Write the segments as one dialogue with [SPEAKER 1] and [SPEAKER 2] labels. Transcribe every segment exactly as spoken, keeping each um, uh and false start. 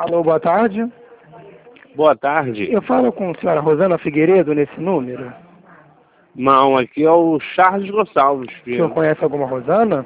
[SPEAKER 1] Alô, boa tarde.
[SPEAKER 2] Boa tarde.
[SPEAKER 1] Eu falo com a senhora Rosana Figueiredo nesse número.
[SPEAKER 2] Não, aqui é o Charles Gonçalves.
[SPEAKER 1] O senhor conhece alguma Rosana?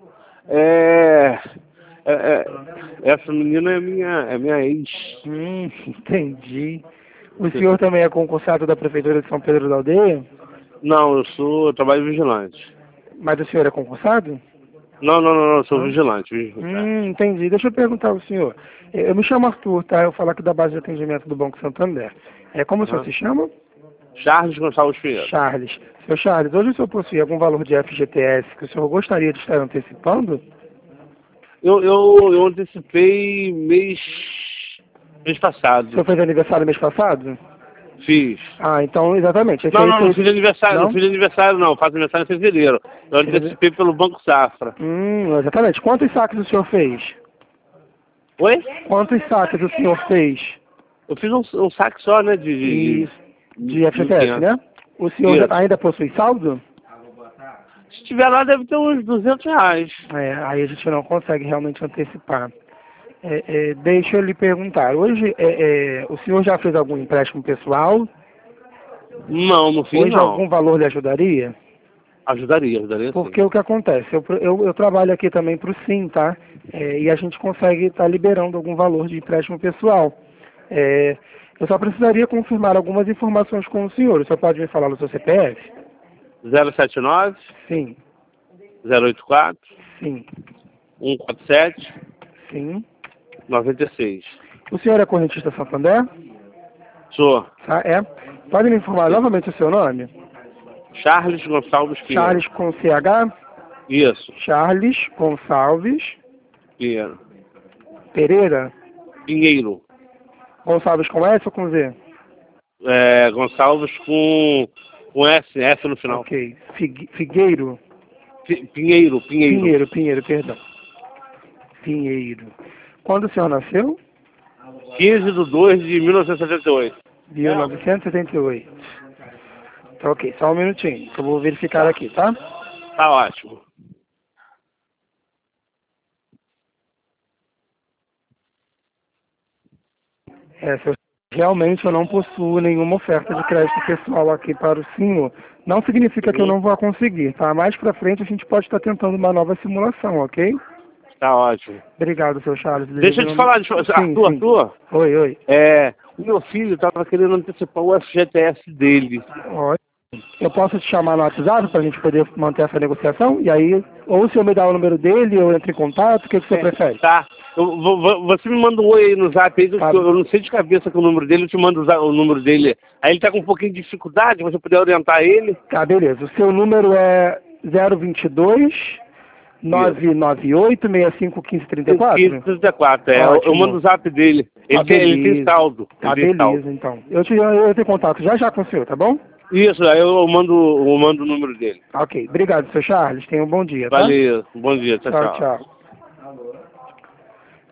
[SPEAKER 2] É, é, é, essa menina é minha, é minha ex.
[SPEAKER 1] Hum, entendi. O senhor também é concursado da Prefeitura de São Pedro da Aldeia?
[SPEAKER 2] Não, eu sou, eu trabalho vigilante.
[SPEAKER 1] Mas o senhor é concursado?
[SPEAKER 2] Não, não, não, não, eu sou
[SPEAKER 1] Não?
[SPEAKER 2] vigilante. vigilante.
[SPEAKER 1] Hum, entendi. Deixa eu perguntar ao senhor. Eu me chamo Arthur, tá? Eu falo aqui da base de atendimento do Banco Santander. É, como o senhor
[SPEAKER 2] Uhum.
[SPEAKER 1] se chama?
[SPEAKER 2] Charles Gonçalves Pinheiro.
[SPEAKER 1] Charles. Seu Charles, hoje o senhor possui algum valor de F G T S que o senhor gostaria de estar antecipando?
[SPEAKER 2] Eu, eu, eu antecipei mês, mês passado.
[SPEAKER 1] O senhor fez aniversário mês passado?
[SPEAKER 2] Fiz.
[SPEAKER 1] Ah, então, exatamente. Esse
[SPEAKER 2] Não,
[SPEAKER 1] aí
[SPEAKER 2] não,
[SPEAKER 1] foi...
[SPEAKER 2] não fiz aniversário, não?
[SPEAKER 1] Não?
[SPEAKER 2] não fiz aniversário não, faço aniversário em fevereiro. Eu
[SPEAKER 1] Fiz
[SPEAKER 2] antecipei pelo Banco Safra.
[SPEAKER 1] Hum, exatamente. Quantos saques o senhor fez?
[SPEAKER 2] Oi?
[SPEAKER 1] Quantos saques o senhor fez?
[SPEAKER 2] Eu fiz um, um saque só, né, de... de,
[SPEAKER 1] Isso. De F G T S, né? O senhor
[SPEAKER 2] Isso.
[SPEAKER 1] já- ainda possui saldo?
[SPEAKER 2] Se tiver lá, deve ter uns duzentos reais.
[SPEAKER 1] É, aí a gente não consegue realmente antecipar. É, é, deixa eu lhe perguntar. Hoje, é, é, o senhor já fez algum empréstimo pessoal?
[SPEAKER 2] Não, não fiz
[SPEAKER 1] Hoje
[SPEAKER 2] não.
[SPEAKER 1] algum valor lhe ajudaria?
[SPEAKER 2] Ajudaria, ajudaria
[SPEAKER 1] Porque
[SPEAKER 2] sim.
[SPEAKER 1] o que acontece? Eu, eu, eu trabalho aqui também para o Sim, tá? É, e a gente consegue estar liberando algum valor de empréstimo pessoal. É, eu só precisaria confirmar algumas informações com o senhor. O senhor pode me falar no seu C P F?
[SPEAKER 2] zero sete nove,
[SPEAKER 1] Sim,
[SPEAKER 2] zero oito quatro,
[SPEAKER 1] sim,
[SPEAKER 2] um quatro sete,
[SPEAKER 1] sim.
[SPEAKER 2] nove seis.
[SPEAKER 1] O senhor é correntista Santander?
[SPEAKER 2] Sou
[SPEAKER 1] Tá, é. Pode me informar novamente o seu nome?
[SPEAKER 2] Charles Gonçalves Pinheiro.
[SPEAKER 1] Charles com C H?
[SPEAKER 2] Isso,
[SPEAKER 1] Charles Gonçalves
[SPEAKER 2] Pinheiro.
[SPEAKER 1] Pereira?
[SPEAKER 2] Pinheiro.
[SPEAKER 1] Gonçalves com S ou com Z?
[SPEAKER 2] É, Gonçalves com, com S, S no final.
[SPEAKER 1] Ok. Figue- Figueiro?
[SPEAKER 2] Pi- Pinheiro, Pinheiro.
[SPEAKER 1] Pinheiro, Pinheiro, perdão. Pinheiro. Quando o senhor nasceu?
[SPEAKER 2] quinze de dois de mil novecentos e setenta e oito.
[SPEAKER 1] mil novecentos e setenta e oito. Tá, ok, só um minutinho, que eu vou verificar aqui, tá?
[SPEAKER 2] Tá ótimo.
[SPEAKER 1] É, se eu- realmente eu não possuo nenhuma oferta de crédito pessoal aqui para o senhor. Não significa que eu
[SPEAKER 2] Uhum.
[SPEAKER 1] não vou conseguir, tá? Mais pra frente a gente pode estar tentando uma nova simulação, ok?
[SPEAKER 2] Tá ótimo.
[SPEAKER 1] Obrigado, seu Charles.
[SPEAKER 2] Deixa eu te
[SPEAKER 1] Desejo-
[SPEAKER 2] falar, deixa eu-
[SPEAKER 1] Sim,
[SPEAKER 2] Arthur,
[SPEAKER 1] sim.
[SPEAKER 2] Arthur.
[SPEAKER 1] Oi, oi.
[SPEAKER 2] É, o meu filho estava querendo antecipar o F G T S dele.
[SPEAKER 1] Ótimo. Eu posso te chamar no WhatsApp para a gente poder manter essa negociação? E aí, ou o senhor me dá o número dele, eu entro em contato, o que, que o senhor prefere?
[SPEAKER 2] Tá. Eu vou- vou- você me manda um oi aí no zap aí, que
[SPEAKER 1] Tá.
[SPEAKER 2] eu, eu não sei de cabeça com o número dele, eu te mando o za- o número dele. Aí ele tá com um pouquinho de dificuldade, você puder orientar ele.
[SPEAKER 1] Tá, beleza. O seu número é zero vinte e dois, nove nove oito, seis cinco, um cinco três quatro?
[SPEAKER 2] quinze trinta e quatro, é. Eu,
[SPEAKER 1] Ótimo.
[SPEAKER 2] eu mando o zap dele. Ele,
[SPEAKER 1] Tá,
[SPEAKER 2] tem, ele tem
[SPEAKER 1] beleza.
[SPEAKER 2] saldo.
[SPEAKER 1] Tá,
[SPEAKER 2] ele tem
[SPEAKER 1] beleza,
[SPEAKER 2] saldo.
[SPEAKER 1] então. Eu, te, eu tenho contato já já com o senhor, tá bom?
[SPEAKER 2] Isso, aí eu mando, eu mando o número dele.
[SPEAKER 1] Ok. Obrigado, seu Charles. Tenha um bom dia, tá?
[SPEAKER 2] Valeu, bom dia, tchau,
[SPEAKER 1] Tchau,
[SPEAKER 2] tchau.
[SPEAKER 1] tchau.